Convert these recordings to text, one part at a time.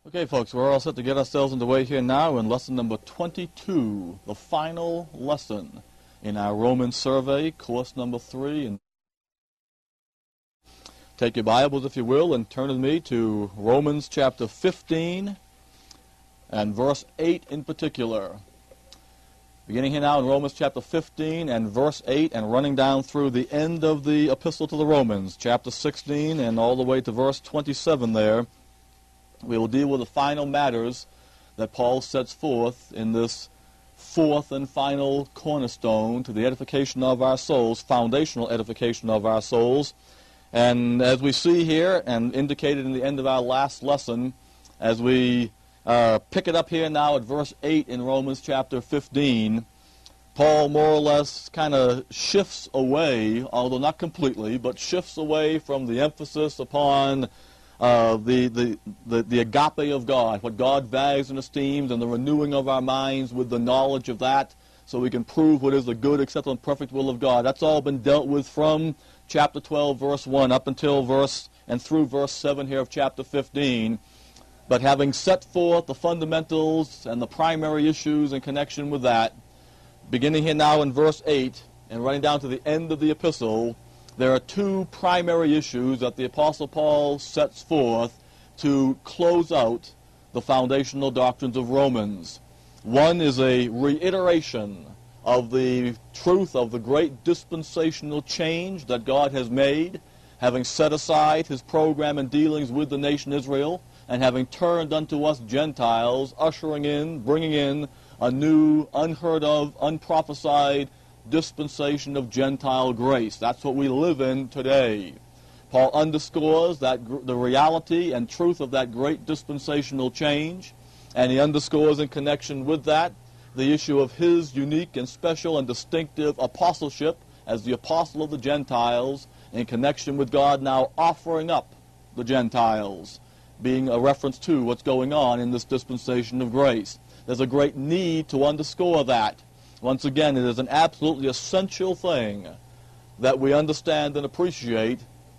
Okay, folks, we're all set to get ourselves underway here now in lesson number 22, the final lesson in our Roman survey, course number 3. And take your Bibles, if you will, and turn with me to Romans chapter 15 and verse 8 in particular. Beginning here now in Romans chapter 15 and verse 8 and running down through the end of the epistle to the Romans, chapter 16 and all the way to verse 27 there. We will deal with the final matters that Paul sets forth in this fourth and final cornerstone to the edification of our souls, foundational edification of our souls. And as we see here and indicated in the end of our last lesson, as we pick it up here now at verse 8 in Romans chapter 15, Paul more or less kind of shifts away, although not completely, but shifts away from the emphasis upon the agape of God, what God values and esteems, and the renewing of our minds with the knowledge of that, so we can prove what is the good, acceptable, and perfect will of God. That's all been dealt with from chapter 12, verse 1, up until through verse 7 here of chapter 15. But having set forth the fundamentals and the primary issues in connection with that, beginning here now in verse 8 and running down to the end of the epistle, there are two primary issues that the Apostle Paul sets forth to close out the foundational doctrines of Romans. One is a reiteration of the truth of the great dispensational change that God has made, having set aside his program and dealings with the nation Israel, and having turned unto us Gentiles, ushering in, bringing in a new, unheard of, unprophesied dispensation of Gentile grace. That's what we live in today. Paul underscores that the reality and truth of that great dispensational change, and he underscores in connection with that the issue of his unique and special and distinctive apostleship as the apostle of the Gentiles in connection with God now offering up the Gentiles, being a reference to what's going on in this dispensation of grace. There's a great need to underscore that. Once again, it is an absolutely essential thing that we understand and appreciate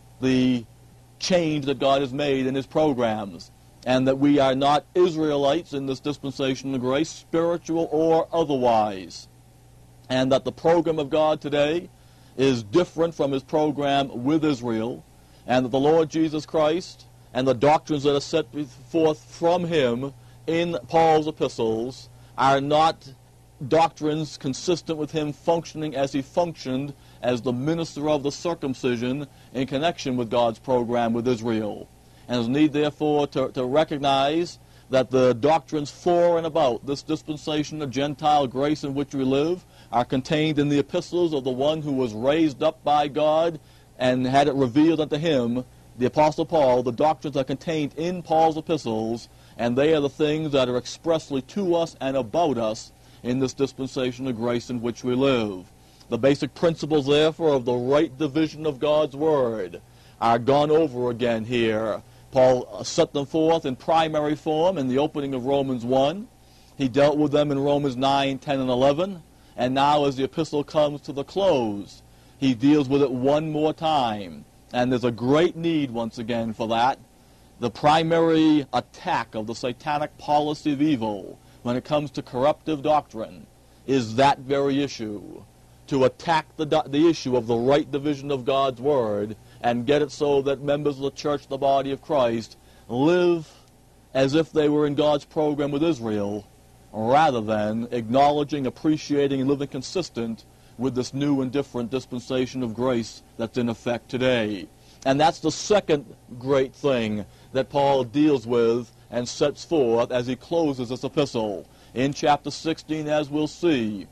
the change that God has made in his programs, and that we are not Israelites in this dispensation of grace, spiritual or otherwise, and that the program of God today is different from his program with Israel, and that the Lord Jesus Christ and the doctrines that are set forth from him in Paul's epistles are not doctrines consistent with him functioning as he functioned as the minister of the circumcision in connection with God's program with Israel. And there's need, therefore, to recognize that the doctrines for and about this dispensation of Gentile grace in which we live are contained in the epistles of the one who was raised up by God and had it revealed unto him, the Apostle Paul. The doctrines are contained in Paul's epistles, and they are the things that are expressly to us and about us in this dispensation of grace in which we live. The basic principles, therefore, of the right division of God's Word are gone over again here. Paul set them forth in primary form in the opening of Romans 1. He dealt with them in Romans 9, 10, and 11. And now as the epistle comes to the close, he deals with it one more time. And there's a great need, once again, for that. The primary attack of the satanic policy of evil when it comes to corruptive doctrine is that very issue, to attack the issue of the right division of God's Word and get it so that members of the church, the body of Christ, live as if they were in God's program with Israel, rather than acknowledging, appreciating, and living consistent with this new and different dispensation of grace that's in effect today. And that's the second great thing that Paul deals with and sets forth as he closes this epistle. In chapter 16, as we'll see,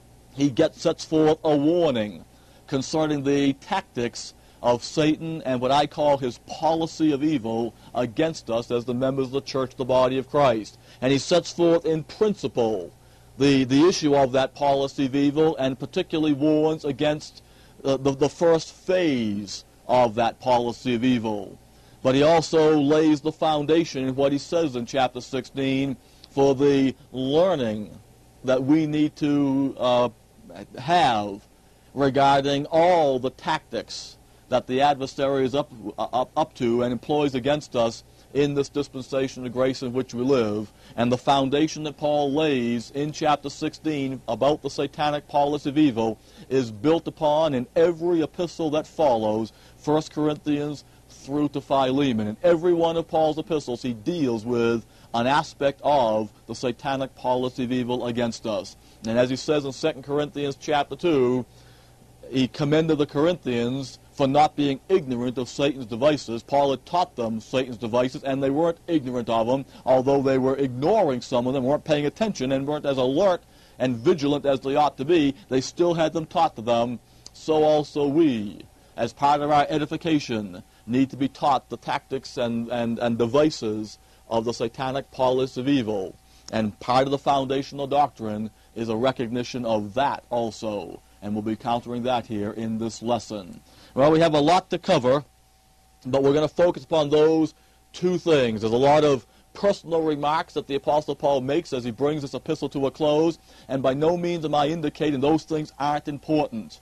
he sets forth a warning concerning the tactics of Satan and what I call his policy of evil against us as the members of the church, the body of Christ. And he sets forth in principle the issue of that policy of evil, and particularly warns against the first phase of that policy of evil. But he also lays the foundation in what he says in chapter 16 for the learning that we need to have regarding all the tactics that the adversary is up to and employs against us in this dispensation of grace in which we live. And the foundation that Paul lays in chapter 16 about the satanic policy of evil is built upon in every epistle that follows, 1 Corinthians through to Philemon. In every one of Paul's epistles, he deals with an aspect of the satanic policy of evil against us. And as he says in 2 Corinthians chapter 2, he commended the Corinthians for not being ignorant of Satan's devices. Paul had taught them Satan's devices, and they weren't ignorant of them, although they were ignoring some of them, weren't paying attention, and weren't as alert and vigilant as they ought to be. They still had them taught to them. So also we, as part of our edification, need to be taught the tactics and devices of the satanic policy of evil. And part of the foundational doctrine is a recognition of that also. And we'll be countering that here in this lesson. Well, we have a lot to cover, but we're going to focus upon those two things. There's a lot of personal remarks that the Apostle Paul makes as he brings this epistle to a close, and by no means am I indicating those things aren't important.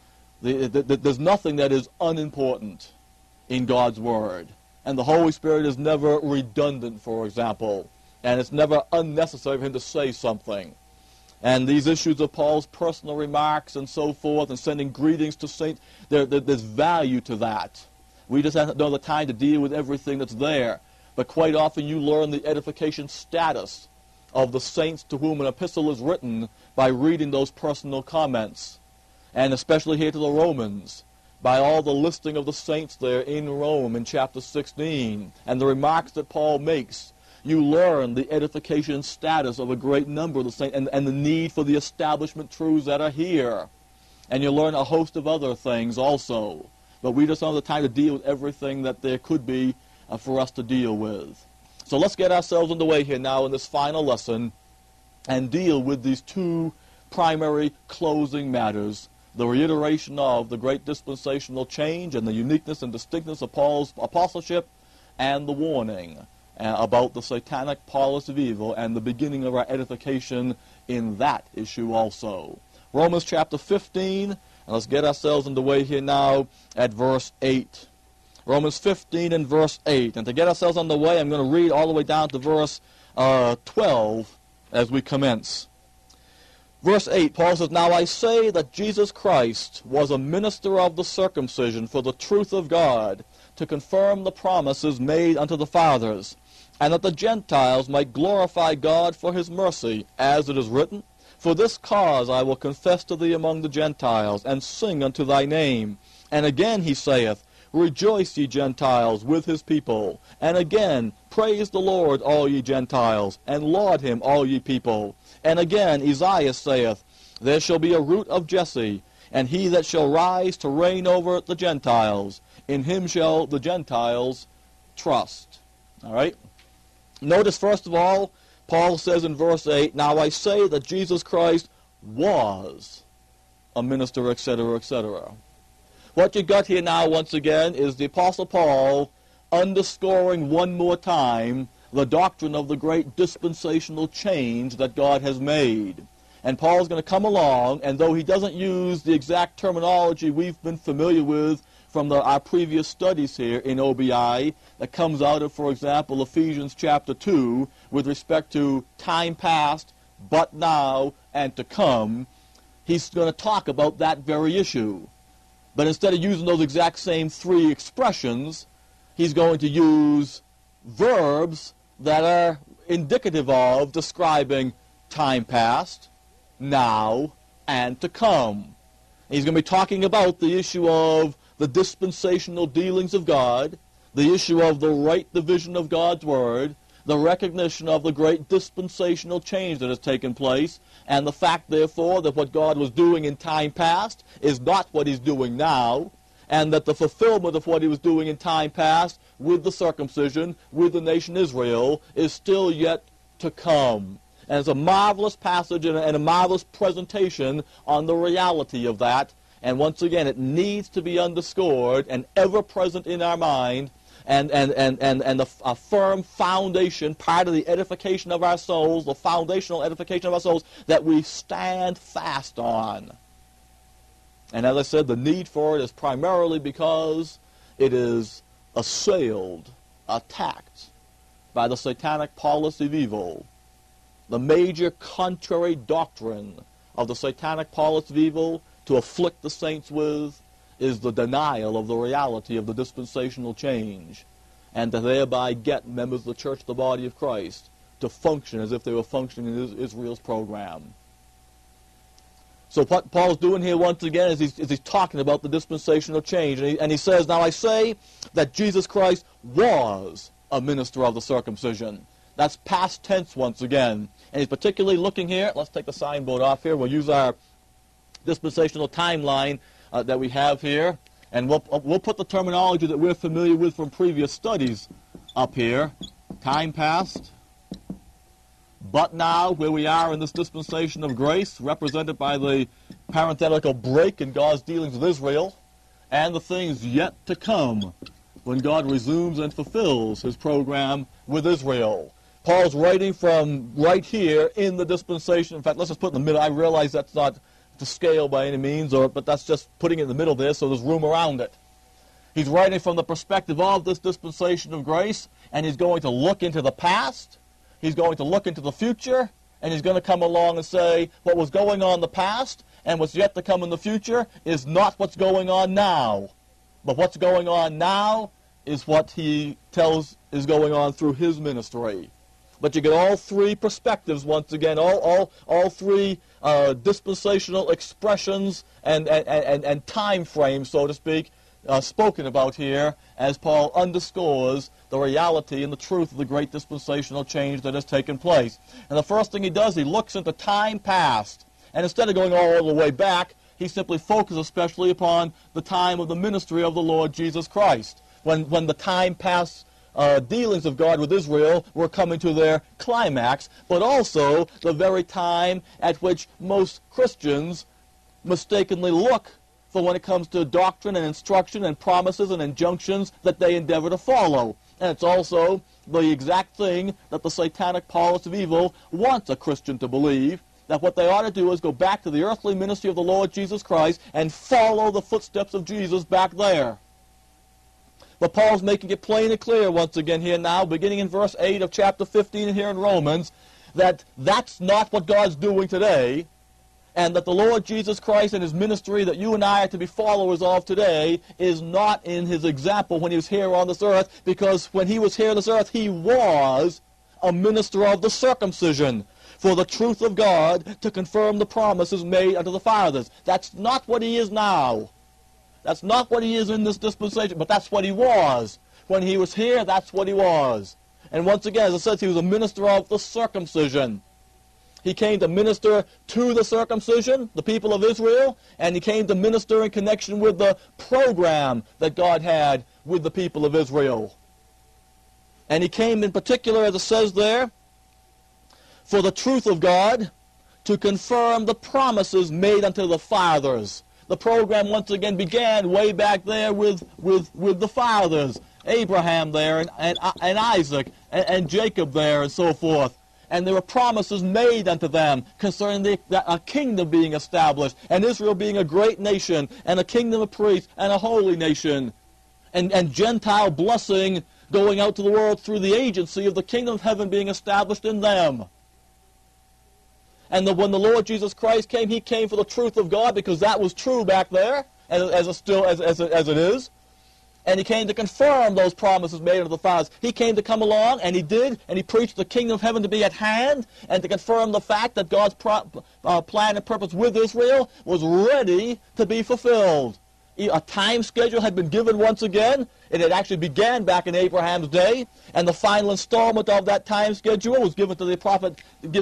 There's nothing that is unimportant in God's Word. And the Holy Spirit is never redundant, for example, and it's never unnecessary for him to say something. And these issues of Paul's personal remarks and so forth, and sending greetings to saints, there's value to that. We just don't have the time to deal with everything that's there. But quite often you learn the edification status of the saints to whom an epistle is written by reading those personal comments. And especially here to the Romans, by all the listing of the saints there in Rome in chapter 16, and the remarks that Paul makes. You learn the edification status of a great number of the saints and the need for the establishment truths that are here. And you learn a host of other things also. But we just don't have the time to deal with everything that there could be for us to deal with. So let's get ourselves underway here now in this final lesson and deal with these two primary closing matters: the reiteration of the great dispensational change and the uniqueness and distinctness of Paul's apostleship, and the warning about the satanic policy of evil and the beginning of our edification in that issue also. Romans chapter 15, and let's get ourselves underway here now at verse 8. Romans 15 and verse 8. And to get ourselves underway, I'm going to read all the way down to verse 12 as we commence. Verse 8, Paul says, "Now I say that Jesus Christ was a minister of the circumcision for the truth of God, to confirm the promises made unto the fathers, and that the Gentiles might glorify God for his mercy, as it is written, For this cause I will confess to thee among the Gentiles, and sing unto thy name. And again he saith, Rejoice, ye Gentiles, with his people. And again, Praise the Lord, all ye Gentiles, and laud him, all ye people. And again, Isaiah saith, There shall be a root of Jesse, and he that shall rise to reign over the Gentiles. In him shall the Gentiles trust." All right? Notice, first of all, Paul says in verse 8, "Now I say that Jesus Christ was a minister," etc., etc. What you got here now, once again, is the Apostle Paul underscoring one more time the doctrine of the great dispensational change that God has made. And Paul's going to come along, and though he doesn't use the exact terminology we've been familiar with from our previous studies here in OBI, that comes out of, for example, Ephesians chapter 2, with respect to time past, but now, and to come, he's going to talk about that very issue. But instead of using those exact same three expressions, he's going to use verbs that are indicative of describing time past, now, and to come. He's going to be talking about the issue of the dispensational dealings of God, the issue of the right division of God's Word, the recognition of the great dispensational change that has taken place, and the fact, therefore, that what God was doing in time past is not what he's doing now, and that the fulfillment of what he was doing in time past with the circumcision, with the nation Israel, is still yet to come. And it's a marvelous passage and a marvelous presentation on the reality of that. And once again, it needs to be underscored and ever present in our mind, and a firm foundation, part of the edification of our souls, the foundational edification of our souls, that we stand fast on. And as I said, the need for it is primarily because it is assailed, attacked, by the satanic policy of evil. The major contrary doctrine of the satanic policy of evil to afflict the saints with is the denial of the reality of the dispensational change, and to thereby get members of the church, the body of Christ, to function as if they were functioning in Israel's program. So what Paul's doing here once again is he's talking about the dispensational change, and he says, now I say that Jesus Christ was a minister of the circumcision. That's past tense once again. And he's particularly looking here, let's take the signboard off here, we'll use our dispensational timeline that we have here, and we'll put the terminology that we're familiar with from previous studies up here. Time past, but now, where we are in this dispensation of grace, represented by the parenthetical break in God's dealings with Israel, and the things yet to come when God resumes and fulfills his program with Israel. Paul's writing from right here in the dispensation. In fact, let's just put it in the middle. I realize that's not to scale by any means, but that's just putting it in the middle there so there's room around it. He's writing from the perspective of this dispensation of grace, and he's going to look into the past, he's going to look into the future, and he's going to come along and say what was going on in the past and what's yet to come in the future is not what's going on now. But what's going on now is what he tells is going on through his ministry. But you get all three perspectives once again, all three dispensational expressions and time frames, so to speak, spoken about here as Paul underscores the reality and the truth of the great dispensational change that has taken place. And the first thing he does, he looks into time past. And instead of going all the way back, he simply focuses especially upon the time of the ministry of the Lord Jesus Christ, when the time past dealings of God with Israel were coming to their climax, but also the very time at which most Christians mistakenly look for when it comes to doctrine and instruction and promises and injunctions that they endeavor to follow. And it's also the exact thing that the satanic policy of evil wants a Christian to believe, that what they ought to do is go back to the earthly ministry of the Lord Jesus Christ and follow the footsteps of Jesus back there. But Paul's making it plain and clear once again here now, beginning in verse 8 of chapter 15 here in Romans, that that's not what God's doing today, and that the Lord Jesus Christ and his ministry that you and I are to be followers of today is not in his example when he was here on this earth, because when he was here on this earth, he was a minister of the circumcision for the truth of God to confirm the promises made unto the fathers. That's not what he is now. That's not what he is in this dispensation, but that's what he was. When he was here, that's what he was. And once again, as it says, he was a minister of the circumcision. He came to minister to the circumcision, the people of Israel, and he came to minister in connection with the program that God had with the people of Israel. And he came in particular, as it says there, for the truth of God, to confirm the promises made unto the fathers. The program once again began way back there with the fathers, Abraham there and Isaac and Jacob there and so forth. And there were promises made unto them concerning a kingdom being established, and Israel being a great nation, and a kingdom of priests, and a holy nation, and Gentile blessing going out to the world through the agency of the kingdom of heaven being established in them. And when the Lord Jesus Christ came, he came for the truth of God, because that was true back there, as it is. And he came to confirm those promises made unto the fathers. He came to come along, and he did, and he preached the kingdom of heaven to be at hand, and to confirm the fact that God's plan and purpose with Israel was ready to be fulfilled. A time schedule had been given once again. It had actually began back in Abraham's day, and the final installment of that time schedule was given to a prophet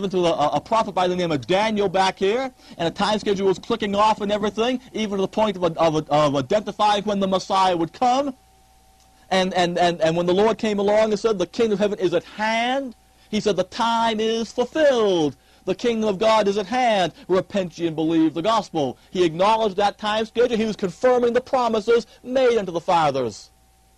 by the name of Daniel back here, and the time schedule was clicking off and everything, even to the point of identifying when the Messiah would come. And when the Lord came along and said, the kingdom of heaven is at hand, he said, the time is fulfilled. The kingdom of God is at hand. Repent ye and believe the gospel. He acknowledged that time schedule. He was confirming the promises made unto the fathers.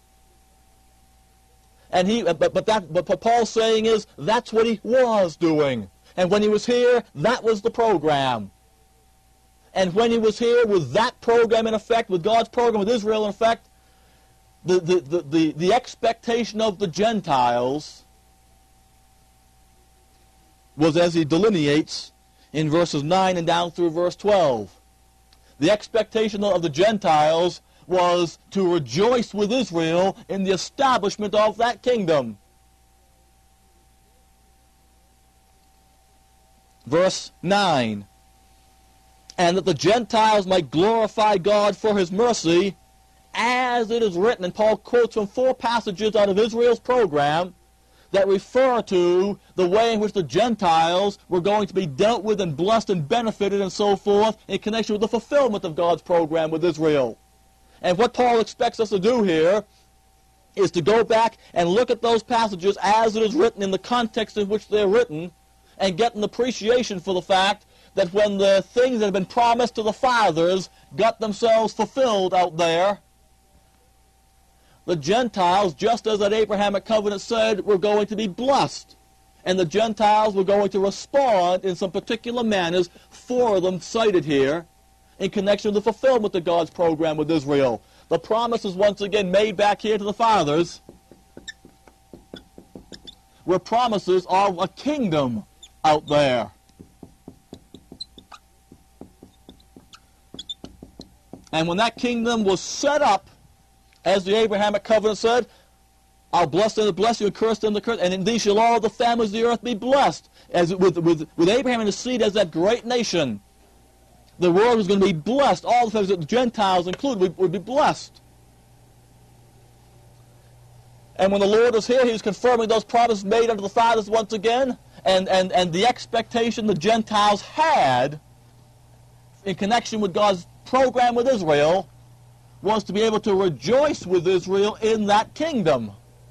And what Paul's saying is that's what he was doing. And when he was here, that was the program. And when he was here with that program in effect, with God's program with Israel in effect, the expectation of the Gentiles was as he delineates in verses 9 and down through verse 12. The expectation of the Gentiles was to rejoice with Israel in the establishment of that kingdom. Verse 9, and that the Gentiles might glorify God for his mercy, as it is written, and Paul quotes from 4 passages out of Israel's program that refer to the way in which the Gentiles were going to be dealt with and blessed and benefited and so forth in connection with the fulfillment of God's program with Israel. And what Paul expects us to do here is to go back and look at those passages as it is written in the context in which they're written and get an appreciation for the fact that when the things that have been promised to the fathers got themselves fulfilled out there, the Gentiles, just as that Abrahamic covenant said, were going to be blessed. And the Gentiles were going to respond in some particular manners, 4 of them cited here, in connection with the fulfillment of God's program with Israel. The promise is once again made back here to the fathers, were promises of a kingdom out there. And when that kingdom was set up, as the Abrahamic covenant said, I'll bless them that bless you and curse them that curse, and in these shall all the families of the earth be blessed. As with Abraham and his seed as that great nation, the world was going to be blessed. All the families, the Gentiles included, would be blessed. And when the Lord was here, he was confirming those promises made unto the fathers once again, and the expectation the Gentiles had in connection with God's program with Israel was to be able to rejoice with Israel in that kingdom.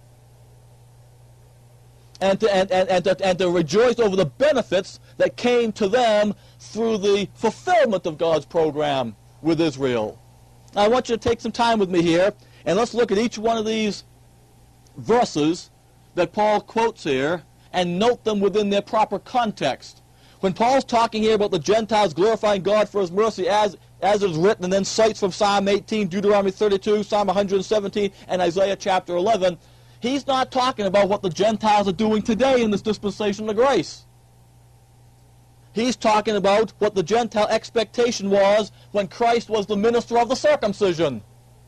And to rejoice over the benefits that came to them through the fulfillment of God's program with Israel. Now I want you to take some time with me here, and let's look at each one of these verses that Paul quotes here and note them within their proper context. When Paul's talking here about the Gentiles glorifying God for his mercy as it is written, and then cites from Psalm 18, Deuteronomy 32, Psalm 117, and Isaiah chapter 11, he's not talking about what the Gentiles are doing today in this dispensation of grace. He's talking about what the Gentile expectation was when Christ was the minister of the circumcision.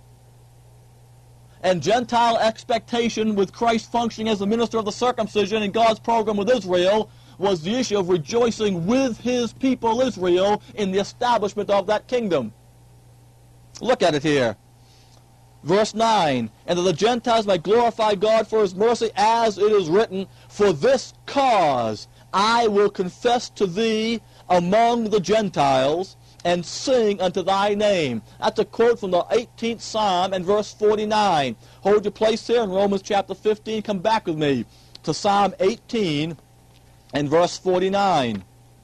And Gentile expectation with Christ functioning as the minister of the circumcision in God's program with Israel was the issue of rejoicing with his people Israel in the establishment of that kingdom. Look at it here. Verse 9, and that the Gentiles might glorify God for his mercy, as it is written, for this cause I will confess to thee among the Gentiles, and sing unto thy name. That's a quote from the 18th Psalm and verse 49. Hold your place here in Romans chapter 15. Come back with me to Psalm 18 and verse 49.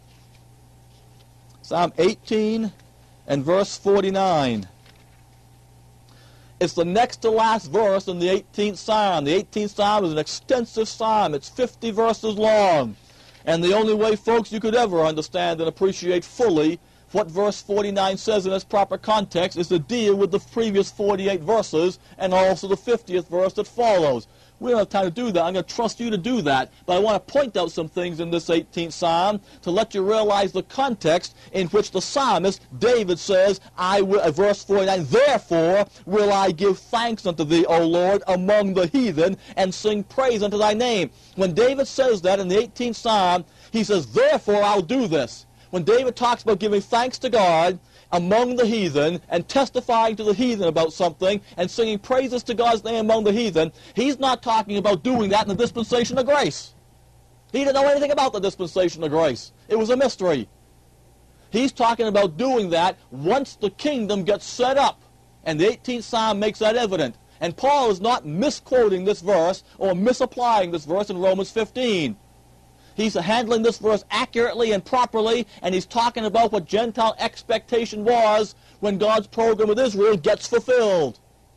Psalm 18 and verse 49. It's the next to last verse in the 18th Psalm. The 18th Psalm is an extensive psalm. It's 50 verses long. And the only way, folks, you could ever understand and appreciate fully what verse 49 says in its proper context is to deal with the previous 48 verses and also the 50th verse that follows. We don't have time to do that. I'm going to trust you to do that. But I want to point out some things in this 18th Psalm to let you realize the context in which the psalmist, David, says, verse 49, therefore will I give thanks unto thee, O Lord, among the heathen, and sing praise unto thy name. When David says that in the 18th Psalm, he says, therefore I'll do this. When David talks about giving thanks to God among the heathen and testifying to the heathen about something and singing praises to God's name among the heathen, he's not talking about doing that in the dispensation of grace. He didn't know anything about the dispensation of grace. It was a mystery. He's talking about doing that once the kingdom gets set up. And the 18th Psalm makes that evident. And Paul is not misquoting this verse or misapplying this verse in Romans 15. He's handling this verse accurately and properly, and he's talking about what Gentile expectation was when God's program with Israel gets fulfilled.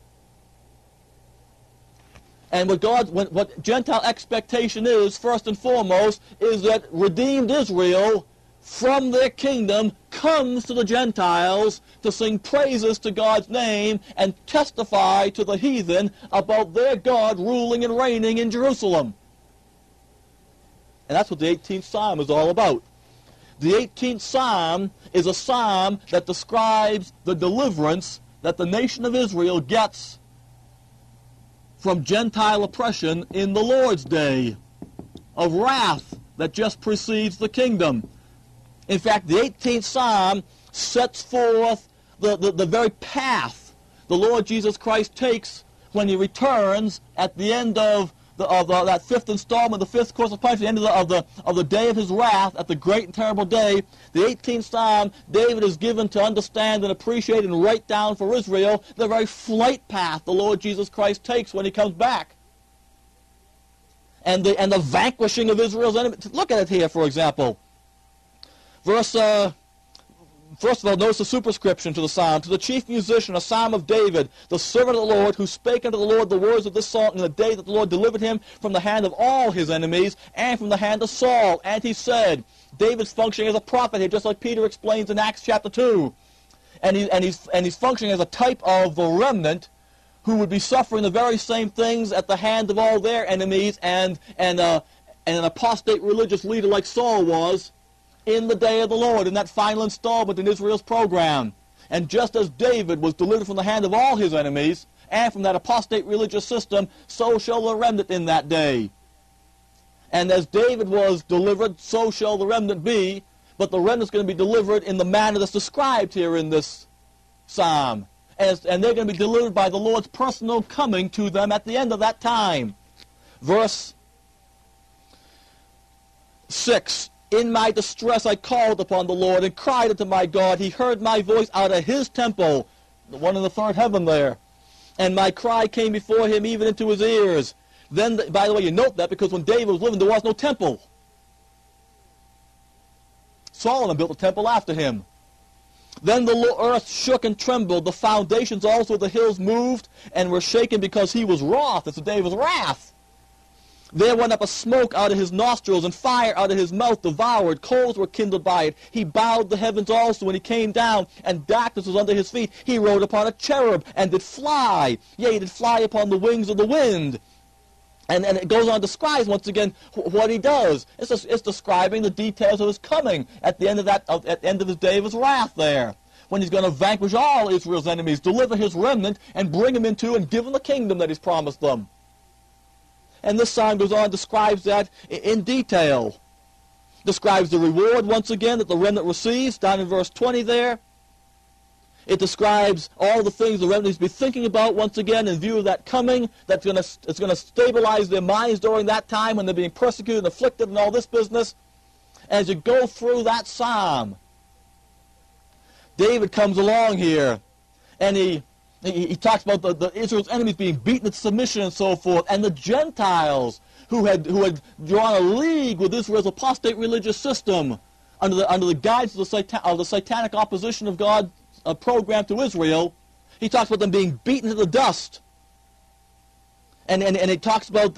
And what Gentile expectation is, first and foremost, is that redeemed Israel from their kingdom comes to the Gentiles to sing praises to God's name and testify to the heathen about their God ruling and reigning in Jerusalem. And that's what the 18th Psalm is all about. The 18th Psalm is a psalm that describes the deliverance that the nation of Israel gets from Gentile oppression in the Lord's day of wrath that just precedes the kingdom. In fact, the 18th Psalm sets forth the very path the Lord Jesus Christ takes when he returns at the end of that fifth installment, the fifth course of punishment, the end of the day of his wrath, at the great and terrible day. The 18th Psalm, David is given to understand and appreciate and write down for Israel the very flight path the Lord Jesus Christ takes when he comes back. And the vanquishing of Israel's enemies. Look at it here, for example. First of all, notice the superscription to the psalm. To the chief musician, a psalm of David, the servant of the Lord, who spake unto the Lord the words of this song in the day that the Lord delivered him from the hand of all his enemies and from the hand of Saul. And he said, David's functioning as a prophet here, just like Peter explains in Acts chapter 2. And he's functioning as a type of the remnant who would be suffering the very same things at the hand of all their enemies and an apostate religious leader like Saul was in the day of the Lord, in that final installment in Israel's program. And just as David was delivered from the hand of all his enemies and from that apostate religious system, so shall the remnant in that day. And as David was delivered, so shall the remnant be, but the remnant's going to be delivered in the manner that's described here in this psalm. And they're going to be delivered by the Lord's personal coming to them at the end of that time. Verse 6, in my distress I called upon the Lord and cried unto my God. He heard my voice out of his temple, the one in the third heaven there. And my cry came before him even into his ears. Then, by the way, you note that because when David was living, there was no temple. Solomon built a temple after him. Then the earth shook and trembled. The foundations also of the hills moved and were shaken because he was wroth. It's the day of his wrath. There went up a smoke out of his nostrils, and fire out of his mouth devoured. Coals were kindled by it. He bowed the heavens also when he came down, and darkness was under his feet. He rode upon a cherub, and did fly. Yea, he did fly upon the wings of the wind. And it goes on to describe once again what he does. It's describing the details of his coming at the end of at the end of his day of his wrath there, when he's going to vanquish all Israel's enemies, deliver his remnant, and bring them into and give them the kingdom that he's promised them. And this psalm goes on, describes that in detail. Describes the reward, once again, that the remnant receives, down in verse 20 there. It describes all the things the remnant needs to be thinking about, once again, in view of that coming, it's going to stabilize their minds during that time when they're being persecuted and afflicted and all this business. As you go through that psalm, David comes along here, and he talks about the Israel's enemies being beaten into submission and so forth, and the Gentiles who had drawn a league with Israel's apostate religious system under the guidance of the satanic opposition of God program to Israel. He talks about them being beaten to the dust, and he talks about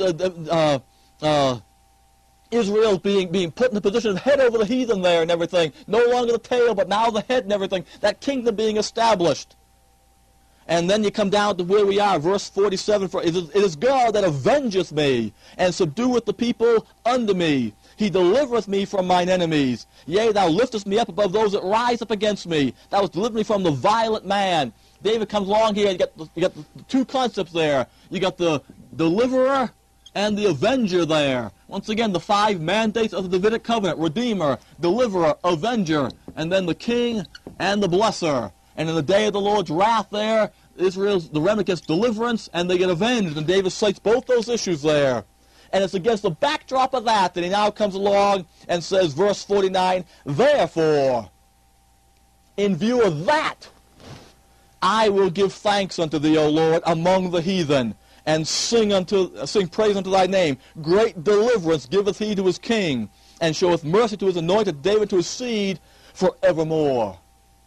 Israel being put in the position of head over the heathen there and everything, no longer the tail but now the head and everything. That kingdom being established. And then you come down to where we are, verse 47, for it is God that avengeth me, and subdueth the people under me. He delivereth me from mine enemies. Yea, thou liftest me up above those that rise up against me. Thou hast delivered me from the violent man. David comes along here, you got the two concepts there. You got the deliverer and the avenger there. Once again, the 5 mandates of the Davidic covenant: Redeemer, Deliverer, Avenger, and then the King and the Blesser. And in the day of the Lord's wrath there, the remnant gets deliverance and they get avenged. And David cites both those issues there. And it's against the backdrop of that he now comes along and says, verse 49, therefore, in view of that, I will give thanks unto thee, O Lord, among the heathen, and sing praise unto thy name. Great deliverance giveth he to his king, and showeth mercy to his anointed David, to his seed forevermore.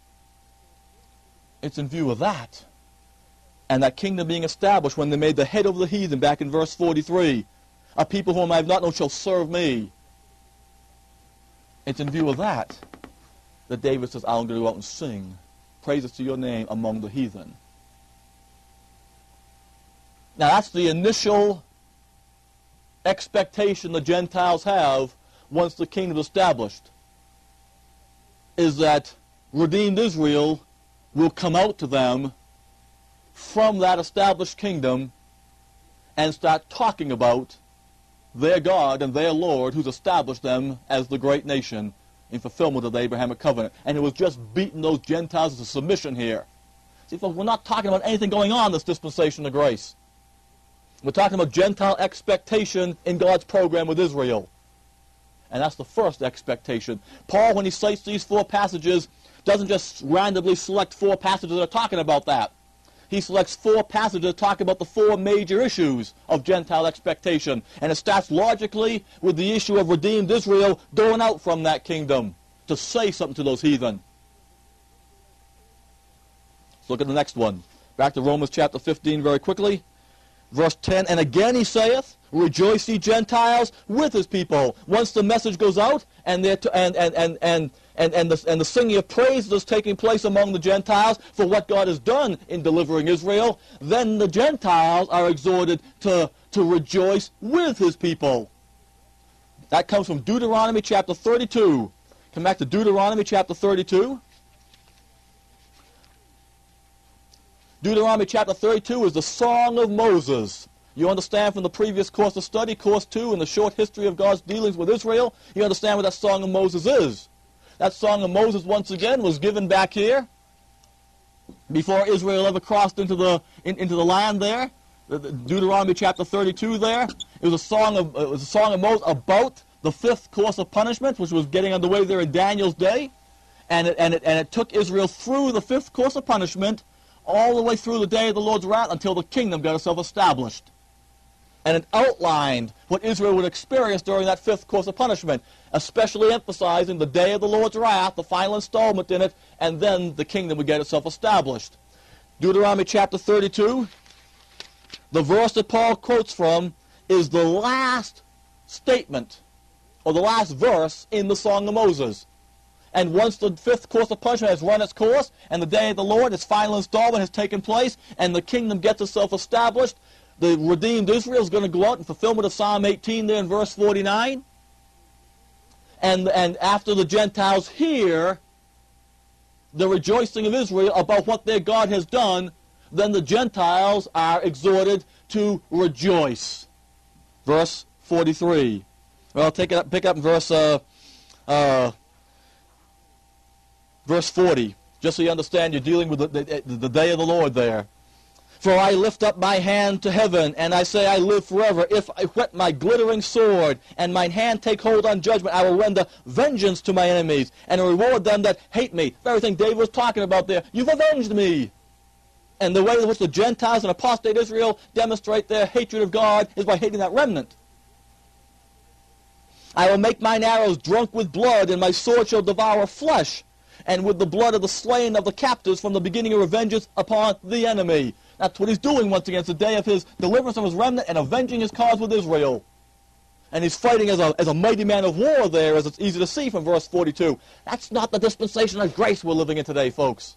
It's in view of that, and that kingdom being established when they made the head over the heathen, back in verse 43. A people whom I have not known shall serve me. It's in view of that David says, I'm going to go out and sing praises to your name among the heathen. Now that's the initial expectation the Gentiles have once the kingdom is established is that redeemed Israel will come out to them from that established kingdom and start talking about their God and their Lord who's established them as the great nation in fulfillment of the Abrahamic covenant. And it was just beating those Gentiles into submission here. See, folks, we're not talking about anything going on in this dispensation of grace. We're talking about Gentile expectation in God's program with Israel. And that's the first expectation. Paul, when he cites these 4 passages, doesn't just randomly select 4 passages that are talking about that. He selects 4 passages that talk about the 4 major issues of Gentile expectation. And it starts logically with the issue of redeemed Israel going out from that kingdom to say something to those heathen. Let's look at the next one. Back to Romans chapter 15 very quickly. Verse 10, and again he saith, rejoice ye Gentiles with his people. Once the message goes out and the singing of praise is taking place among the Gentiles for what God has done in delivering Israel, then the Gentiles are exhorted to rejoice with his people. That comes from Deuteronomy chapter 32. Come back to Deuteronomy chapter 32. Deuteronomy chapter 32 is the Song of Moses. You understand from the previous course of study, course 2, in the short history of God's dealings with Israel, you understand what that Song of Moses is. That Song of Moses, once again, was given back here before Israel ever crossed into the land there. Deuteronomy chapter 32 there. It was a song of Moses about the 5th course of punishment, which was getting underway there in Daniel's day. And it took Israel through the 5th course of punishment all the way through the day of the Lord's wrath until the kingdom got itself established. And it outlined what Israel would experience during that 5th course of punishment, especially emphasizing the day of the Lord's wrath, the final installment in it, and then the kingdom would get itself established. Deuteronomy chapter 32, the verse that Paul quotes from is the last statement, or the last verse in the Song of Moses. And once the 5th course of punishment has run its course, and the day of the Lord, its final installment has taken place, and the kingdom gets itself established, the redeemed Israel is going to go out in fulfillment of Psalm 18 there in verse 49. And after the Gentiles hear the rejoicing of Israel about what their God has done, then the Gentiles are exhorted to rejoice. Verse 43. Well, pick up in verse 40, just so you understand you're dealing with the day of the Lord there. For I lift up my hand to heaven, and I say, I live forever. If I whet my glittering sword, and mine hand take hold on judgment, I will render vengeance to my enemies, and reward them that hate me. Very thing David was talking about there. You've avenged me. And the way in which the Gentiles and apostate Israel demonstrate their hatred of God is by hating that remnant. I will make mine arrows drunk with blood, and my sword shall devour flesh, and with the blood of the slain of the captives from the beginning of vengeance upon the enemy. That's what he's doing once again. It's the day of his deliverance of his remnant and avenging his cause with Israel. And he's fighting as a mighty man of war there, as it's easy to see from verse 42. That's not the dispensation of grace we're living in today, folks.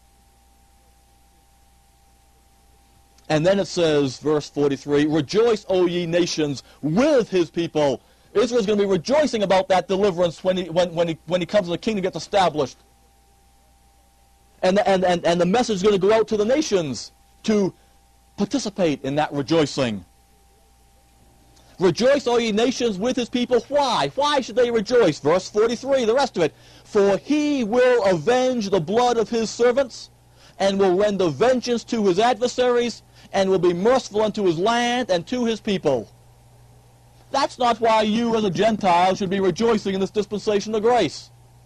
And then it says, verse 43, rejoice, O ye nations, with his people. Israel's going to be rejoicing about that deliverance when he comes and the kingdom gets established. And the message is going to go out to the nations to participate in that rejoicing. Rejoice, all ye nations, with his people. Why? Why should they rejoice? Verse 43, the rest of it. For he will avenge the blood of his servants, and will render vengeance to his adversaries, and will be merciful unto his land and to his people. That's not why you as a Gentile should be rejoicing in this dispensation of grace.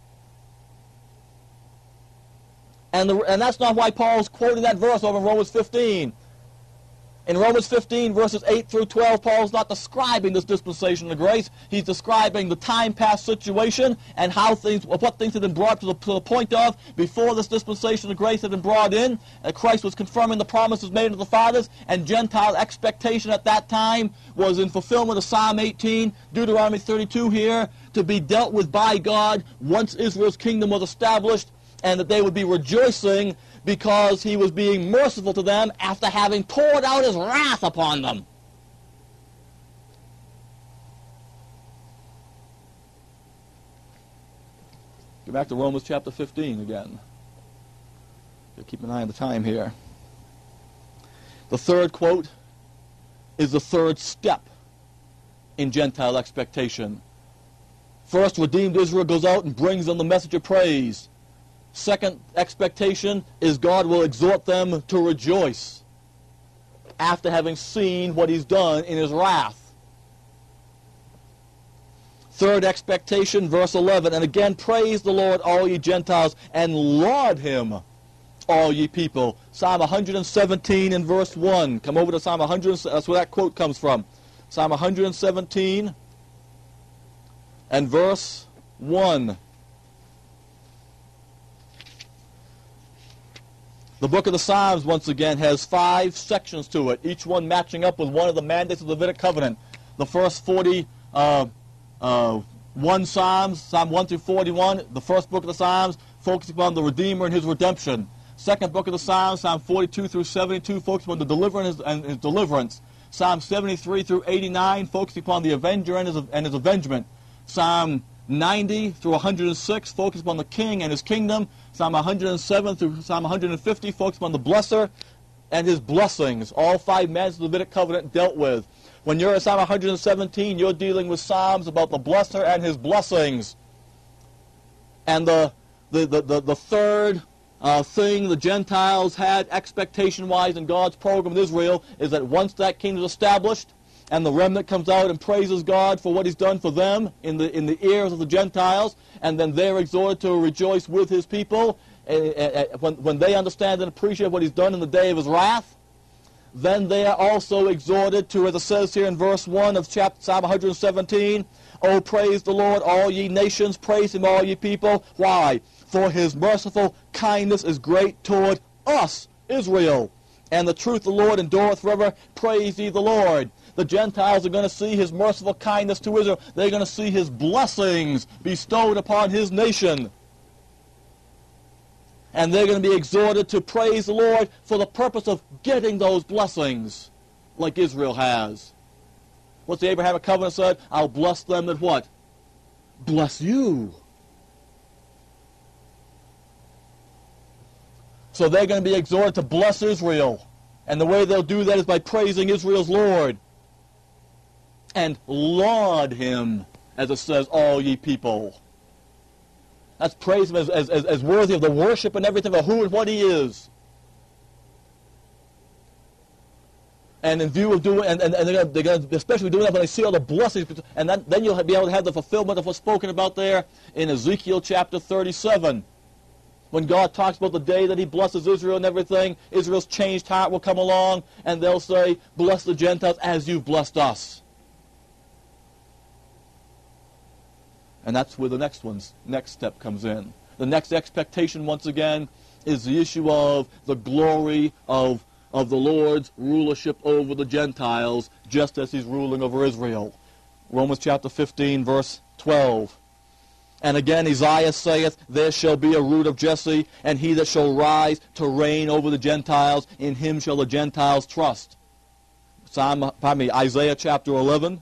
And that's not why Paul's quoting that verse over in Romans 15. In Romans 15, verses 8 through 12, Paul's not describing this dispensation of grace. He's describing the time-past situation and what things had been brought to the point of before this dispensation of grace had been brought in. Christ was confirming the promises made to the fathers, and Gentile expectation at that time was in fulfillment of Psalm 18, Deuteronomy 32 here, to be dealt with by God once Israel's kingdom was established, and that they would be rejoicing because he was being merciful to them after having poured out his wrath upon them. Go back to Romans chapter 15 again. Keep an eye on the time here. The third quote is the third step in Gentile expectation. First, redeemed Israel goes out and brings them the message of praise. Second expectation is God will exhort them to rejoice after having seen what he's done in his wrath. Third expectation, verse 11, and again, praise the Lord, all ye Gentiles, and laud him, all ye people. Psalm 117 and verse 1. Come over to Psalm 100, that's where that quote comes from. Psalm 117 and verse 1. The book of the Psalms, once again, has 5 sections to it, each one matching up with one of the mandates of the Davidic covenant. The first 41 Psalms, Psalm 1 through 41, the first book of the Psalms, focusing upon the Redeemer and his redemption. Second book of the Psalms, Psalm 42 through 72, focusing on the deliverer and his deliverance. Psalm 73 through 89, focusing upon the avenger and his avengement. Psalm 90 through 106, focusing upon the king and his kingdom. Psalm 107 through Psalm 150, focusing upon the blesser and his blessings. All 5 mandates of the Davidic covenant dealt with. When you're in Psalm 117, you're dealing with Psalms about the blesser and his blessings. And the third thing the Gentiles had expectation-wise in God's program with Israel is that once that kingdom is established and the remnant comes out and praises God for what he's done for them in the ears of the Gentiles, and then they're exhorted to rejoice with his people when they understand and appreciate what he's done in the day of his wrath, then they are also exhorted to, as it says here in verse 1 of Psalm 117, "O praise the Lord, all ye nations, praise him, all ye people." Why? "For his merciful kindness is great toward us, Israel. And the truth of the Lord endureth forever. Praise ye the Lord." The Gentiles are going to see his merciful kindness to Israel. They're going to see his blessings bestowed upon his nation. And they're going to be exhorted to praise the Lord for the purpose of getting those blessings like Israel has. What's the Abrahamic covenant said? "I'll bless them that" what? Bless you. So they're going to be exhorted to bless Israel. And the way they'll do that is by praising Israel's Lord. And laud him, as it says, all ye people. That's praise him as worthy of the worship and everything of who and what he is. And in view of doing, and they're going to especially do that when they see all the blessings, and then you'll be able to have the fulfillment of what's spoken about there in Ezekiel chapter 37. When God talks about the day that he blesses Israel and everything, Israel's changed heart will come along, and they'll say, "Bless the Gentiles as you've blessed us." And that's where the next step comes in. The next expectation, once again, is the issue of the glory of the Lord's rulership over the Gentiles, just as he's ruling over Israel. Romans chapter 15, verse 12. "And again Isaiah saith, There shall be a root of Jesse, and he that shall rise to reign over the Gentiles, in him shall the Gentiles trust." Isaiah chapter 11,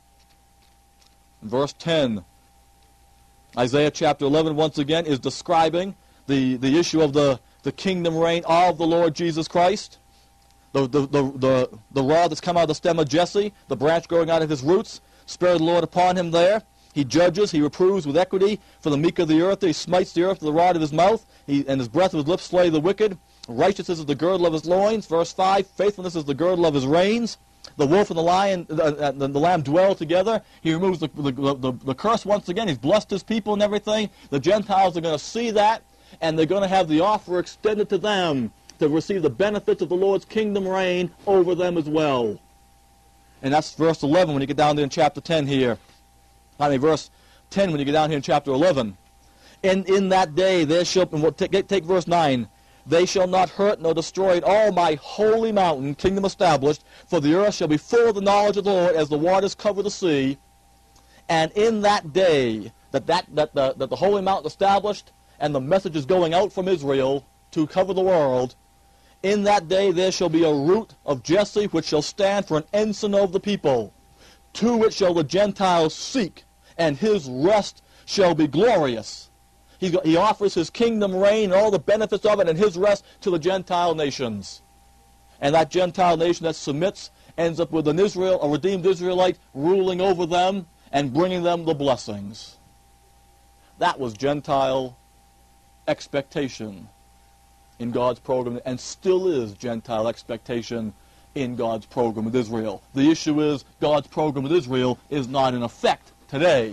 verse 10. Isaiah chapter 11, once again, is describing the issue of the kingdom reign of the Lord Jesus Christ. The rod that's come out of the stem of Jesse, the branch growing out of his roots, Spirit of the Lord upon him there. He judges, he reproves with equity for the meek of the earth. He smites the earth with the rod of his mouth, and his breath of his lips slay the wicked. Righteousness is the girdle of his loins. Verse 5, faithfulness is the girdle of his reins. The wolf and the lion, the lamb dwell together. He removes the curse once again. He's blessed his people and everything. The Gentiles are going to see that, and they're going to have the offer extended to them to receive the benefits of the Lord's kingdom reign over them as well. And that's verse 11 when you get down there in chapter 10 here. Verse 10 when you get down here in chapter 11. "And in that day there shall," and we'll take verse 9, "they shall not hurt nor destroy in all my holy mountain, kingdom established, for the earth shall be full of the knowledge of the Lord as the waters cover the sea." And in that day that the holy mountain established and the message is going out from Israel to cover the world, in that day there shall be a root of Jesse which shall stand for an ensign of the people. To which shall the Gentiles seek, and his rest shall be glorious. He offers his kingdom reign and all the benefits of it and his rest to the Gentile nations. And that Gentile nation that submits ends up with an Israel, a redeemed Israelite, ruling over them and bringing them the blessings. That was Gentile expectation in God's program, and still is Gentile expectation in God's program with Israel. The issue is God's program with Israel is not in effect today.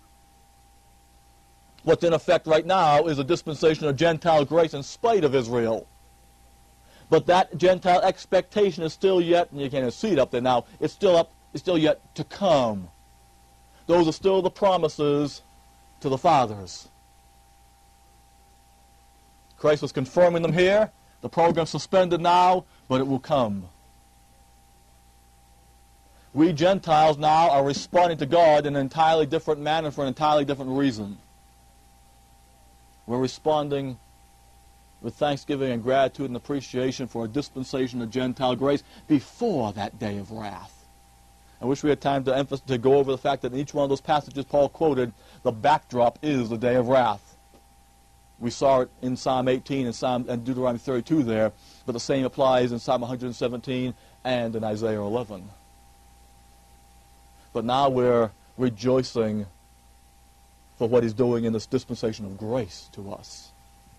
What's in effect right now is a dispensation of Gentile grace in spite of Israel. But that Gentile expectation is still yet, and you can't see it up there now, it's still yet to come. Those are still the promises to the fathers. Christ was confirming them here. The program's suspended now, but it will come. We Gentiles now are responding to God in an entirely different manner for an entirely different reason. We're responding with thanksgiving and gratitude and appreciation for a dispensation of Gentile grace before that day of wrath. I wish we had time to go over the fact that in each one of those passages Paul quoted, the backdrop is the day of wrath. We saw it in Psalm 18 and Deuteronomy 32 there, but the same applies in Psalm 117 and in Isaiah 11. But now we're rejoicing for what he's doing in this dispensation of grace to us.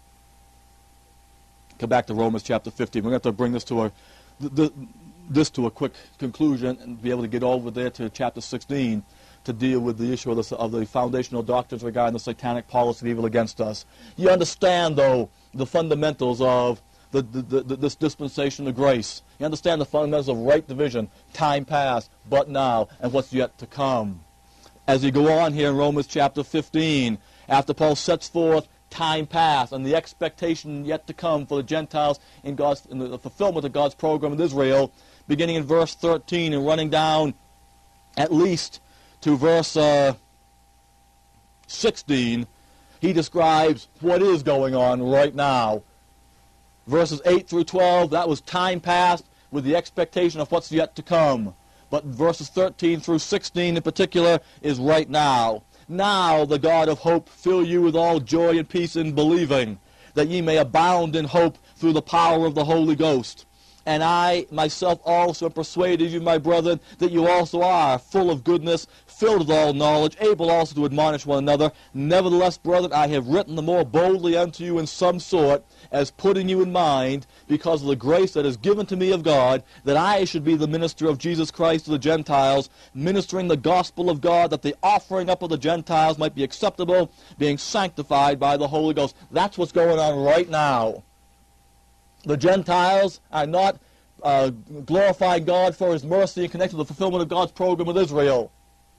Come back to Romans chapter 15. We're going to have to bring this to a quick conclusion and be able to get over there to chapter 16 to deal with the issue of the foundational doctrines regarding the satanic policy of evil against us. You understand, though, the fundamentals of this dispensation of grace. You understand the fundamentals of right division, time past, but now, and what's yet to come. As you go on here in Romans chapter 15, after Paul sets forth time past and the expectation yet to come for the Gentiles in the fulfillment of God's program with Israel, beginning in verse 13 and running down at least to verse 16, he describes what is going on right now. Verses 8 through 12, that was time past with the expectation of what's yet to come. But verses 13 through 16 in particular is right now. Now the God of hope fill you with all joy and peace in believing, that ye may abound in hope through the power of the Holy Ghost. And I myself also am persuaded you, my brethren, that you also are full of goodness, filled with all knowledge, able also to admonish one another. Nevertheless, brethren, I have written the more boldly unto you in some sort, as putting you in mind, because of the grace that is given to me of God, that I should be the minister of Jesus Christ to the Gentiles, ministering the gospel of God, that the offering up of the Gentiles might be acceptable, being sanctified by the Holy Ghost. That's what's going on right now. The Gentiles are not glorifying God for his mercy in connection with the fulfillment of God's program with Israel.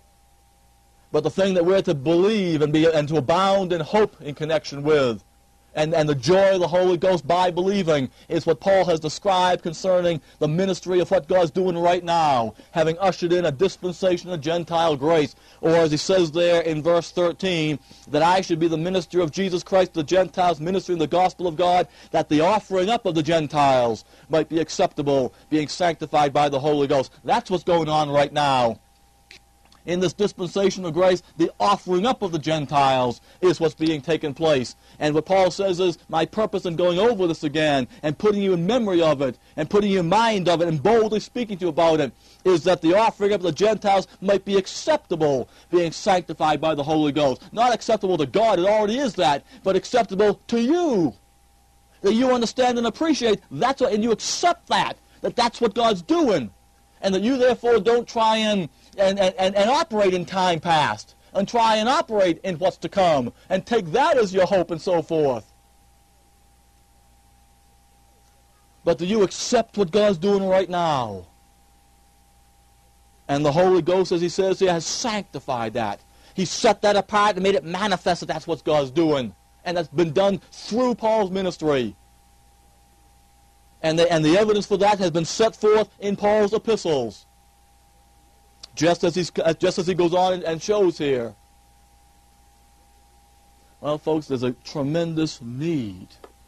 But the thing that we're to believe and to abound in hope in connection with, and the joy of the Holy Ghost by believing, is what Paul has described concerning the ministry of what God's doing right now, having ushered in a dispensation of Gentile grace. Or as he says there in verse 13, that I should be the minister of Jesus Christ to the Gentiles, ministering the gospel of God, that the offering up of the Gentiles might be acceptable, being sanctified by the Holy Ghost. That's what's going on right now. In this dispensation of grace, the offering up of the Gentiles is what's being taken place. And what Paul says is, my purpose in going over this again and putting you in memory of it and putting you in mind of it and boldly speaking to you about it is that the offering up of the Gentiles might be acceptable, being sanctified by the Holy Ghost. Not acceptable to God, it already is that, but acceptable to you. That you understand and appreciate that's what, and you accept that's what God's doing. And that you therefore don't try and operate in time past, and try and operate in what's to come, and take that as your hope and so forth. But do you accept what God's doing right now? And the Holy Ghost, as he says here, has sanctified that. He set that apart and made it manifest that that's what God's doing. And that's been done through Paul's ministry. And the evidence for that has been set forth in Paul's epistles. Just as he goes on and shows here. Well, folks, there's a tremendous need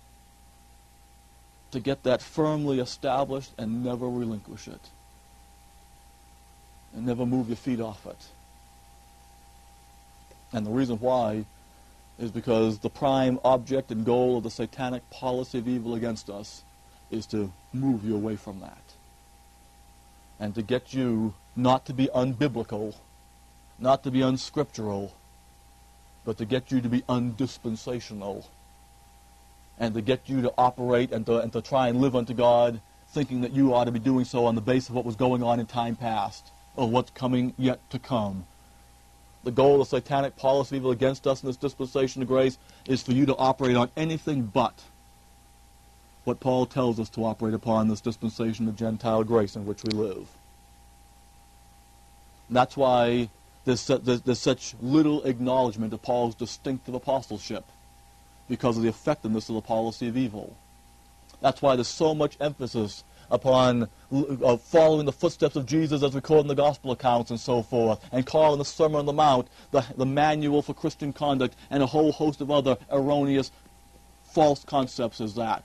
to get that firmly established and never relinquish it. And never move your feet off it. And the reason why is because the prime object and goal of the satanic policy of evil against us is to move you away from that. And to get you not to be unbiblical, not to be unscriptural, but to get you to be undispensational. And to get you to operate and to try and live unto God, thinking that you ought to be doing so on the basis of what was going on in time past, or what's coming yet to come. The goal of satanic policy of evil against us in this dispensation of grace is for you to operate on anything but what Paul tells us to operate upon, this dispensation of Gentile grace in which we live. And that's why there's such little acknowledgement of Paul's distinctive apostleship, because of the effectiveness of the policy of evil. That's why there's so much emphasis upon following the footsteps of Jesus as recorded in the gospel accounts and so forth, and calling the Sermon on the Mount the manual for Christian conduct, and a whole host of other erroneous, false concepts as that.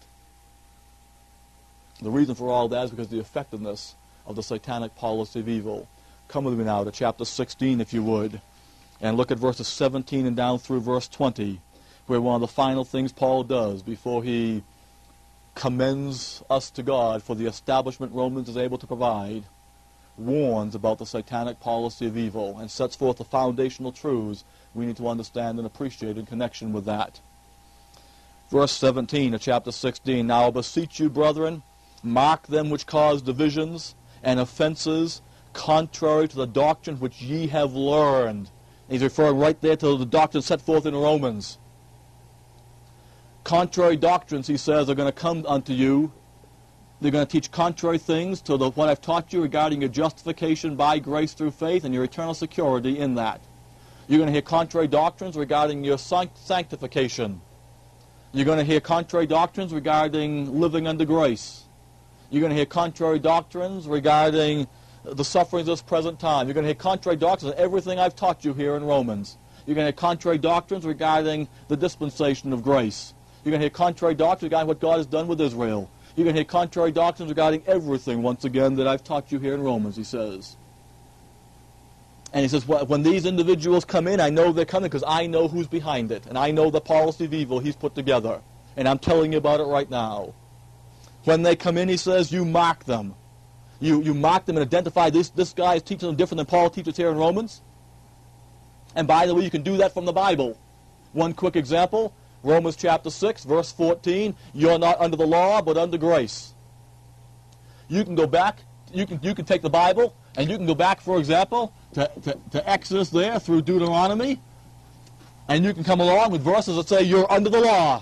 The reason for all that is because of the effectiveness of the satanic policy of evil. Come with me now to chapter 16, if you would, and look at verses 17 and down through verse 20, where one of the final things Paul does before he commends us to God for the establishment Romans is able to provide, warns about the satanic policy of evil, and sets forth the foundational truths we need to understand and appreciate in connection with that. Verse 17 of chapter 16, Now I beseech you, brethren, mark them which cause divisions and offenses contrary to the doctrine which ye have learned. And he's referring right there to the doctrine set forth in Romans. Contrary doctrines, he says, are going to come unto you. They're going to teach contrary things to what I've taught you regarding your justification by grace through faith and your eternal security in that. You're going to hear contrary doctrines regarding your sanctification. You're going to hear contrary doctrines regarding living under grace. You're going to hear contrary doctrines regarding the sufferings of this present time. You're going to hear contrary doctrines of everything I've taught you here in Romans. You're going to hear contrary doctrines regarding the dispensation of grace. You're going to hear contrary doctrines regarding what God has done with Israel. You're going to hear contrary doctrines regarding everything, once again, that I've taught you here in Romans, he says. And he says, when these individuals come in, I know they're coming because I know who's behind it. And I know the policy of evil he's put together. And I'm telling you about it right now. When they come in, he says, you mark them. You mark them and identify this guy is teaching them different than Paul teaches here in Romans. And by the way, you can do that from the Bible. One quick example, Romans chapter 6, verse 14, you're not under the law, but under grace. You can go back, you can take the Bible, and you can go back, for example, to Exodus there through Deuteronomy, and you can come along with verses that say you're under the law.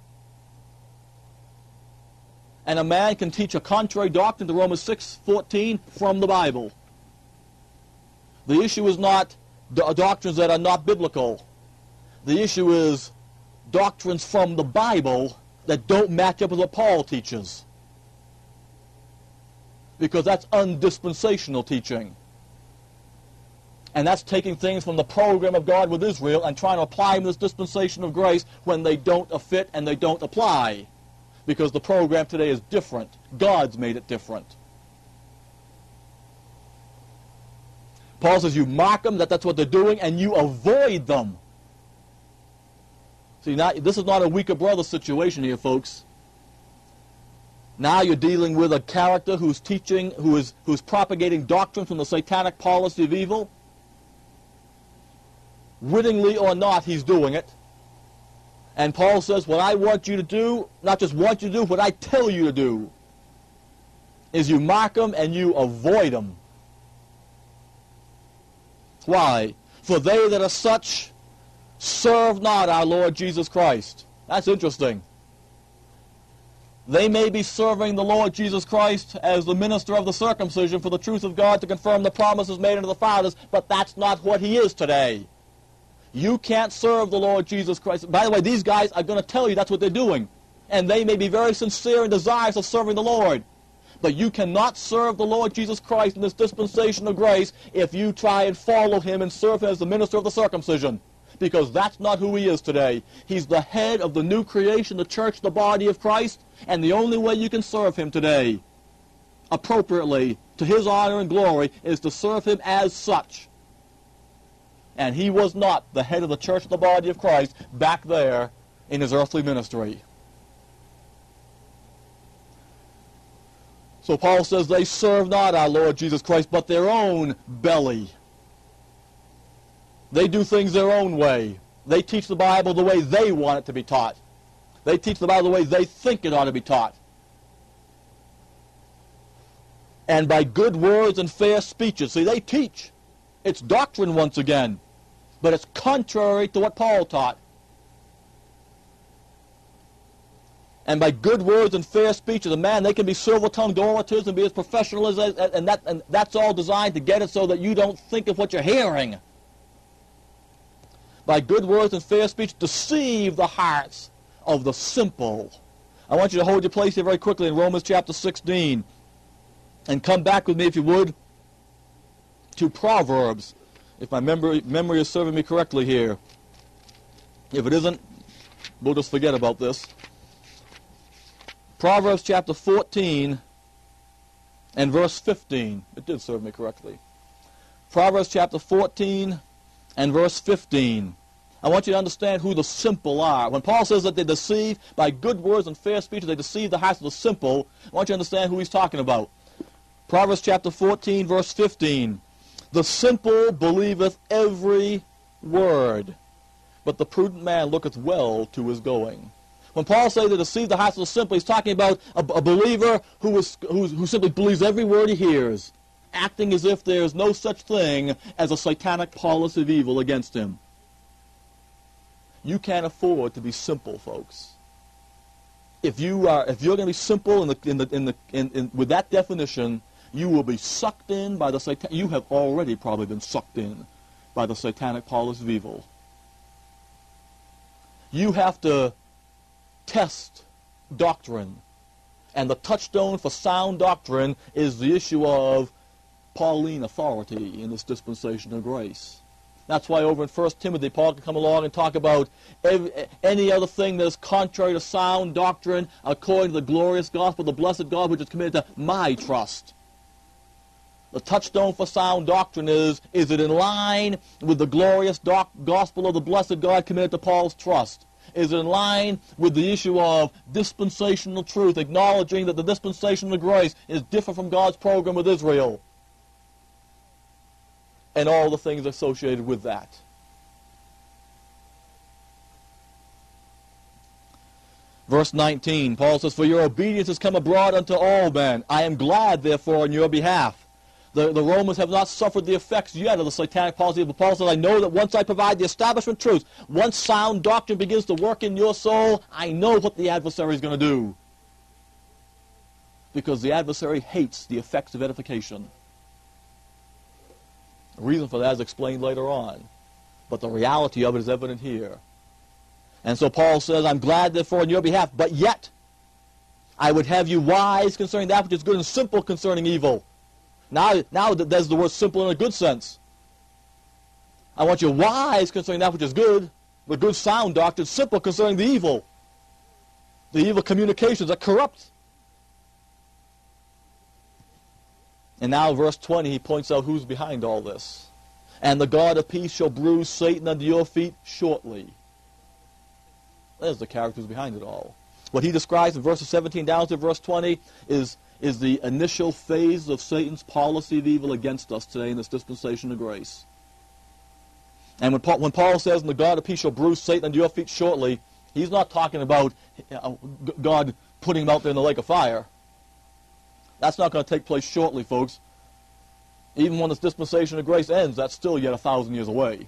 And a man can teach a contrary doctrine to Romans 6:14 from the Bible. The issue is not doctrines that are not biblical. The issue is doctrines from the Bible that don't match up with what Paul teaches. Because that's undispensational teaching. And that's taking things from the program of God with Israel and trying to apply them to this dispensation of grace when they don't fit and they don't apply. Because the program today is different. God's made it different. Paul says you mark them, that's what they're doing, and you avoid them. See, now, this is not a weaker brother situation here, folks. Now you're dealing with a character who's teaching, who's propagating doctrine from the satanic policy of evil. Wittingly or not, he's doing it. And Paul says, what I want you to do, not just want you to do, what I tell you to do, is you mark them and you avoid them. Why? For they that are such serve not our Lord Jesus Christ. That's interesting. They may be serving the Lord Jesus Christ as the minister of the circumcision for the truth of God to confirm the promises made unto the fathers, but that's not what he is today. You can't serve the Lord Jesus Christ. By the way, these guys are going to tell you that's what they're doing. And they may be very sincere and desirous of serving the Lord. But you cannot serve the Lord Jesus Christ in this dispensation of grace if you try and follow him and serve him as the minister of the circumcision. Because that's not who he is today. He's the head of the new creation, the church, the body of Christ. And the only way you can serve him today, appropriately, to his honor and glory, is to serve him as such. And he was not the head of the church of the body of Christ back there in his earthly ministry. So Paul says they serve not our Lord Jesus Christ, but their own belly. They do things their own way. They teach the Bible the way they want it to be taught. They teach the Bible the way they think it ought to be taught. And by good words and fair speeches. See, they teach. It's doctrine once again. But it's contrary to what Paul taught. And by good words and fair speeches, they can be silver-tongued orators and be as professional as and that's all designed to get it so that you don't think of what you're hearing. By good words and fair speech, deceive the hearts of the simple. I want you to hold your place here very quickly in Romans chapter 16. And come back with me, if you would, to Proverbs, if my memory is serving me correctly here. If it isn't, we'll just forget about this. Proverbs chapter 14 and verse 15. It did serve me correctly. Proverbs chapter 14 and verse 15. I want you to understand who the simple are. When Paul says that they deceive by good words and fair speech, they deceive the hearts of the simple, I want you to understand who he's talking about. Proverbs chapter 14, verse 15. The simple believeth every word, but the prudent man looketh well to his going. When Paul says to deceive the hearts of the simple, he's talking about a believer who simply believes every word he hears, acting as if there is no such thing as a satanic policy of evil against him. You can't afford to be simple, folks. If you're going to be simple with that definition, you will be sucked in by the Satan. You have already probably been sucked in by the satanic policy of evil. You have to test doctrine. And the touchstone for sound doctrine is the issue of Pauline authority in this dispensation of grace. That's why over in 1 Timothy, Paul can come along and talk about any other thing that is contrary to sound doctrine according to the glorious gospel of the blessed God, which is committed to my trust. The touchstone for sound doctrine is it in line with the glorious gospel of the blessed God committed to Paul's trust? Is it in line with the issue of dispensational truth, acknowledging that the dispensation of grace is different from God's program with Israel? And all the things associated with that. Verse 19, Paul says, For your obedience has come abroad unto all men. I am glad, therefore, on your behalf. The Romans have not suffered the effects yet of the satanic policy. But Paul says, I know that once I provide the establishment truth, once sound doctrine begins to work in your soul, I know what the adversary is going to do. Because the adversary hates the effects of edification. The reason for that is explained later on. But the reality of it is evident here. And so Paul says, I'm glad therefore on your behalf, but yet I would have you wise concerning that which is good and simple concerning evil. Now there's the word simple in a good sense. I want you wise concerning that which is good, but good sound doctrine, simple concerning the evil. The evil communications that corrupt. And now verse 20, he points out who's behind all this. And the God of peace shall bruise Satan under your feet shortly. There's the characters behind it all. What he describes in verses 17 down to verse 20 is the initial phase of Satan's policy of evil against us today in this dispensation of grace. And when Paul says, and the God of peace shall bruise Satan under your feet shortly, he's not talking about God putting him out there in the lake of fire. That's not going to take place shortly, folks. Even when this dispensation of grace ends, that's still yet 1,000 years away.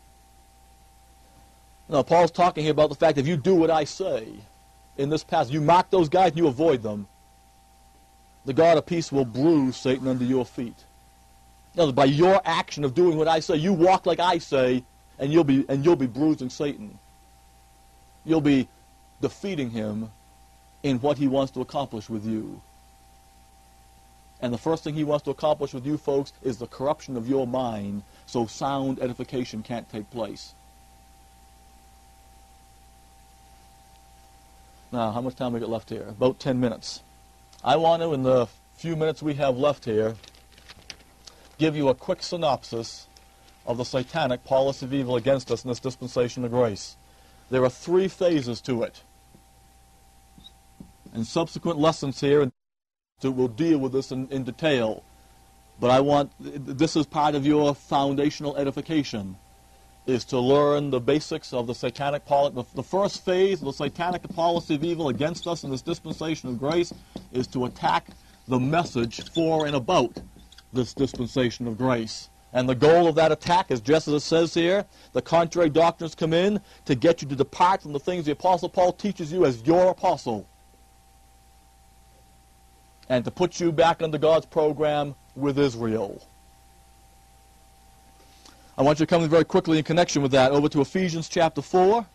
Now, Paul's talking here about the fact that if you do what I say in this passage, you mark those guys and you avoid them, the God of peace will bruise Satan under your feet. Now, by your action of doing what I say, you walk like I say, and you'll be bruising Satan. You'll be defeating him in what he wants to accomplish with you. And the first thing he wants to accomplish with you folks is the corruption of your mind so sound edification can't take place. Now, how much time we got left here? About 10 minutes. I want to, in the few minutes we have left here, give you a quick synopsis of the satanic policy of evil against us in this dispensation of grace. There are 3 phases to it. And subsequent lessons here will deal with this in detail. But this is part of your foundational edification, is to learn the basics of the satanic policy. The first phase of the satanic policy of evil against us in this dispensation of grace is to attack the message for and about this dispensation of grace. And the goal of that attack is just as it says here, the contrary doctrines come in to get you to depart from the things the Apostle Paul teaches you as your apostle, and to put you back under God's program with Israel. I want you to come very quickly in connection with that over to Ephesians chapter 4.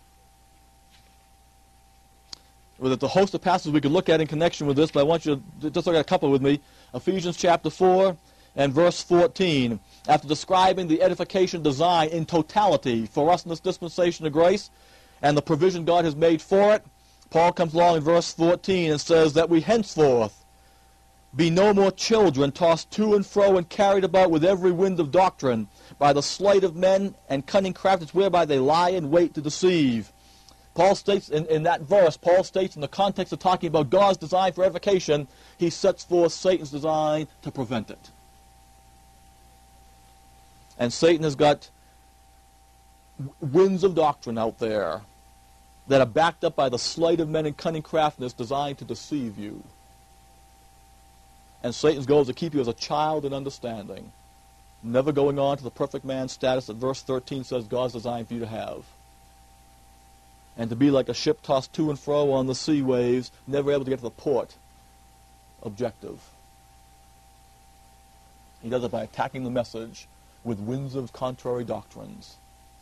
There's a host of passages we could look at in connection with this, but I want you to just look at a couple with me. Ephesians chapter 4 and verse 14. After describing the edification design in totality for us in this dispensation of grace and the provision God has made for it, Paul comes along in verse 14 and says that we henceforth be no more children tossed to and fro and carried about with every wind of doctrine by the sleight of men and cunning crafts whereby they lie in wait to deceive. Paul states in that verse, Paul states in the context of talking about God's design for edification, he sets forth Satan's design to prevent it. And Satan has got winds of doctrine out there that are backed up by the sleight of men and cunning craftiness designed to deceive you. And Satan's goal is to keep you as a child in understanding, never going on to the perfect man status that verse 13 says God's designed for you to have. And to be like a ship tossed to and fro on the sea waves, never able to get to the port objective. He does it by attacking the message with winds of contrary doctrines.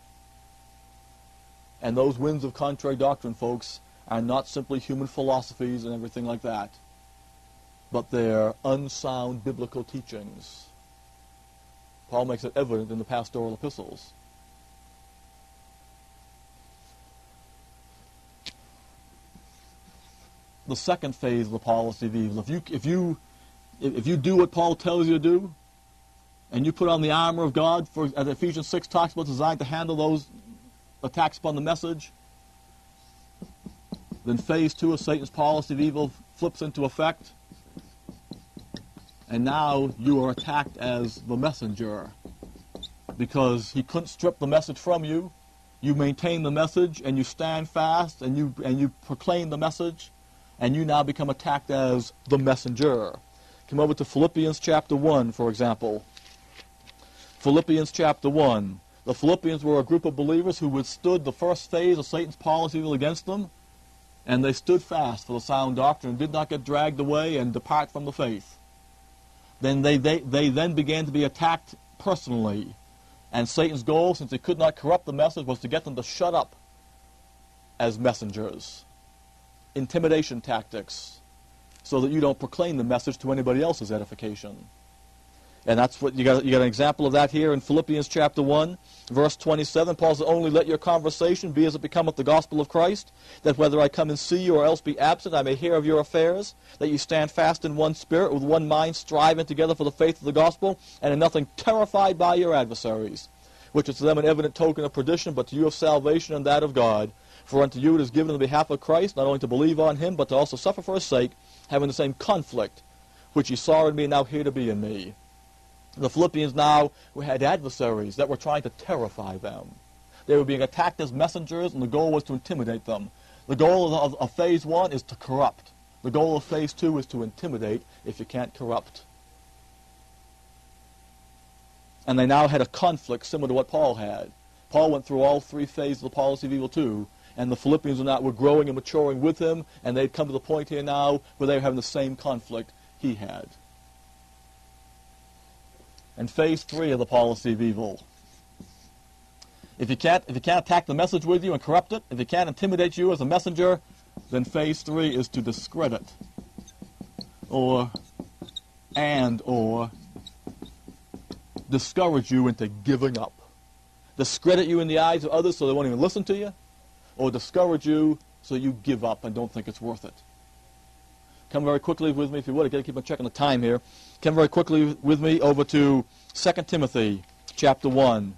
And those winds of contrary doctrine, folks, are not simply human philosophies and everything like that, but they're unsound biblical teachings. Paul makes it evident in the pastoral epistles. The second phase of the policy of evil. If you do what Paul tells you to do, and you put on the armor of God, as Ephesians 6 talks about, designed to handle those attacks upon the message, then phase 2 of Satan's policy of evil flips into effect, and now you are attacked as the messenger, because he couldn't strip the message from you. You maintain the message, and you stand fast, and you proclaim the message, and you now become attacked as the messenger. Come over to Philippians chapter 1, for example. Philippians chapter 1. The Philippians were a group of believers who withstood the first phase of Satan's policy of evil against them, and they stood fast for the sound doctrine and did not get dragged away and depart from the faith. Then they then began to be attacked personally, and Satan's goal, since he could not corrupt the message, was to get them to shut up as messengers. Intimidation tactics, so that you don't proclaim the message to anybody else's edification. And that's what you got an example of that here in Philippians chapter 1, verse 27. Paul says, only let your conversation be as it becometh the gospel of Christ, that whether I come and see you or else be absent, I may hear of your affairs, that you stand fast in one spirit, with one mind, striving together for the faith of the gospel, and in nothing terrified by your adversaries, which is to them an evident token of perdition, but to you of salvation and that of God. For unto you it is given on behalf of Christ, not only to believe on him, but to also suffer for his sake, having the same conflict, which ye saw in me, and now hear to be in me. The Philippians now had adversaries that were trying to terrify them. They were being attacked as messengers, and the goal was to intimidate them. The goal of phase 1 is to corrupt. The goal of phase 2 is to intimidate if you can't corrupt. And they now had a conflict similar to what Paul had. Paul went through all 3 phases of the policy of evil too, and the Philippians were growing and maturing with him, and they'd come to the point here now where they were having the same conflict he had. And phase 3 of the policy of evil. If you can't attack the message with you and corrupt it, if you can't intimidate you as a messenger, then phase 3 is to discredit or discourage you into giving up. Discredit you in the eyes of others so they won't even listen to you, or discourage you so you give up and don't think it's worth it. Come very quickly with me, if you would. I've got to keep on checking the time here. Come very quickly with me over to 2 Timothy chapter 1.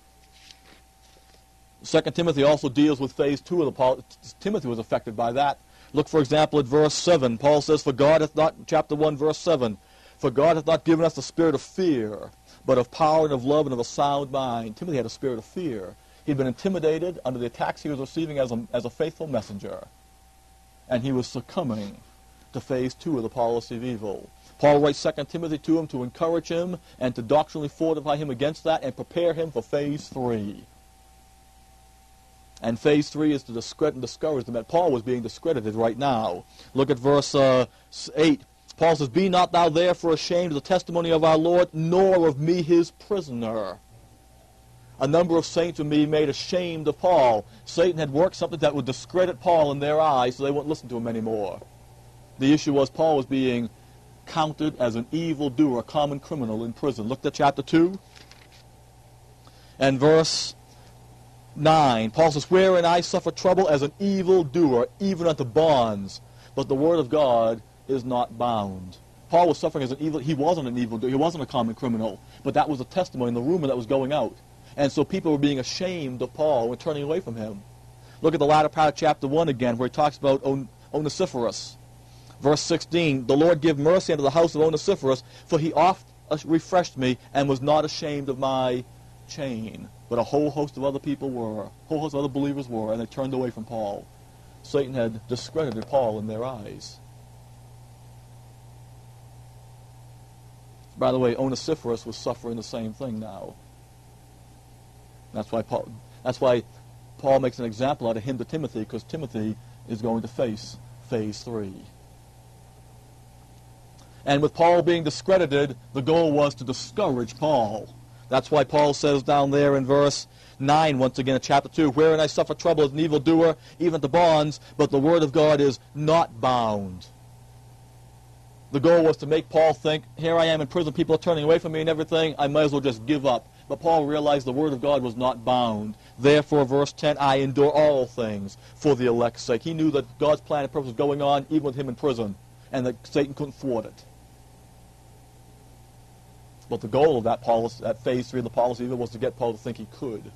2 Timothy also deals with phase 2 of the Paul. Timothy was affected by that. Look, for example, at verse 7. Paul says, "For God hath not," chapter 1, verse 7, "For God hath not given us the spirit of fear, but of power and of love and of a sound mind." Timothy had a spirit of fear. He'd been intimidated under the attacks he was receiving as a faithful messenger. And he was succumbing to phase 2 of the policy of evil. Paul writes 2 Timothy to him to encourage him and to doctrinally fortify him against that and prepare him for phase 3. And phase 3 is to discredit and discourage them. That Paul was being discredited right now. Look at verse 8. Paul says, "Be not thou therefore ashamed of the testimony of our Lord, nor of me his prisoner." A number of saints were being made ashamed of Paul. Satan had worked something that would discredit Paul in their eyes, so they wouldn't listen to him anymore. The issue was Paul was being counted as an evildoer, a common criminal in prison. Look at chapter 2 and verse 9. Paul says, "Wherein I suffer trouble as an evildoer, even unto bonds, but the word of God is not bound." Paul was suffering as an evil. He wasn't an evildoer. He wasn't a common criminal. But that was the testimony and the rumor that was going out. And so people were being ashamed of Paul and turning away from him. Look at the latter part of chapter 1 again, where he talks about Onesiphorus. Verse 16, "The Lord give mercy unto the house of Onesiphorus, for he oft refreshed me, and was not ashamed of my chain." But a whole host of other people were, a whole host of other believers were, and they turned away from Paul. Satan had discredited Paul in their eyes. By the way, Onesiphorus was suffering the same thing now. That's why Paul makes an example out of him to Timothy, because Timothy is going to face phase 3. And with Paul being discredited, the goal was to discourage Paul. That's why Paul says down there in verse 9, once again in chapter 2, "Wherein I suffer trouble as an evildoer, even to bonds, but the word of God is not bound." The goal was to make Paul think, here I am in prison, people are turning away from me and everything, I might as well just give up. But Paul realized the word of God was not bound. Therefore, verse 10, "I endure all things for the elect's sake." He knew that God's plan and purpose was going on even with him in prison, and that Satan couldn't thwart it. But the goal of that phase 3 of the policy of evil was to get Paul to think he could.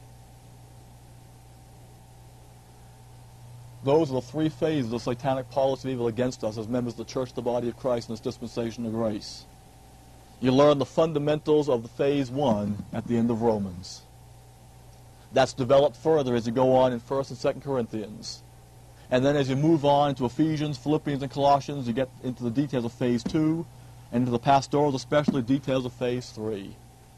Those are the 3 phases of the satanic policy of evil against us as members of the church, the body of Christ, in this dispensation of grace. You learn the fundamentals of the phase 1 at the end of Romans. That's developed further as you go on in 1 and 2 Corinthians. And then as you move on to Ephesians, Philippians, and Colossians, you get into the details of phase 2, and into the pastorals, especially details of phase 3.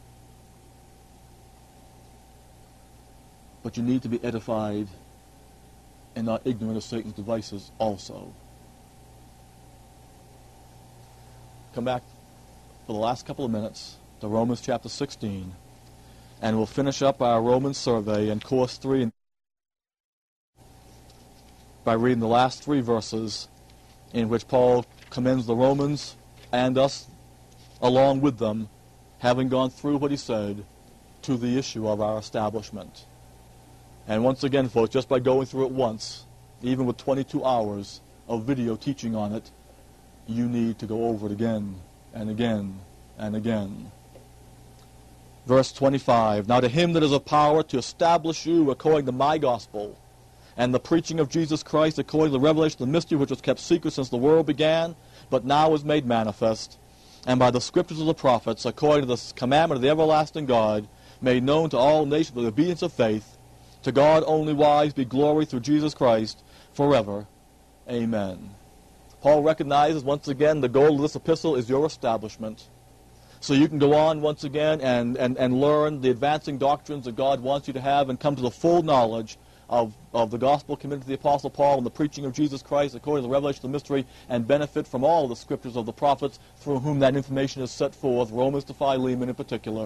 But you need to be edified and not ignorant of Satan's devices also. Come back for the last couple of minutes to Romans chapter 16, and we'll finish up our Romans survey in course 3 by reading the last 3 verses in which Paul commends the Romans and us along with them, having gone through what he said, to the issue of our establishment. And once again, folks, just by going through it once, even with 22 hours of video teaching on it, you need to go over it again and again and again. Verse 25, "Now to him that is of power to establish you according to my gospel, and the preaching of Jesus Christ according to the revelation of the mystery which was kept secret since the world began, but now is made manifest, and by the scriptures of the prophets, according to the commandment of the everlasting God, made known to all nations by the obedience of faith, to God only wise be glory through Jesus Christ forever. Amen." Paul recognizes once again the goal of this epistle is your establishment. So you can go on once again and learn the advancing doctrines that God wants you to have and come to the full knowledge of the gospel committed to the Apostle Paul and the preaching of Jesus Christ according to the revelation of the mystery, and benefit from all the scriptures of the prophets through whom that information is set forth, Romans to Philemon in particular.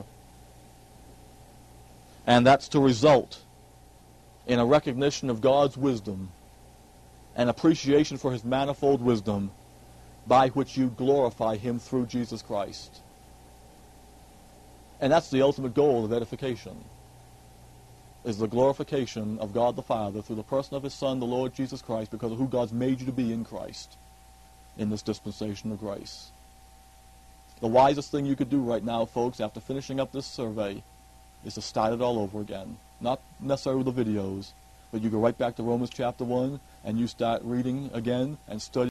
And that's to result in a recognition of God's wisdom and appreciation for his manifold wisdom, by which you glorify him through Jesus Christ. And that's the ultimate goal of edification, is the glorification of God the Father through the person of his Son, the Lord Jesus Christ, because of who God's made you to be in Christ in this dispensation of grace. The wisest thing you could do right now, folks, after finishing up this survey, is to start it all over again. Not necessarily with the videos, but you go right back to Romans chapter 1 and you start reading again and studying.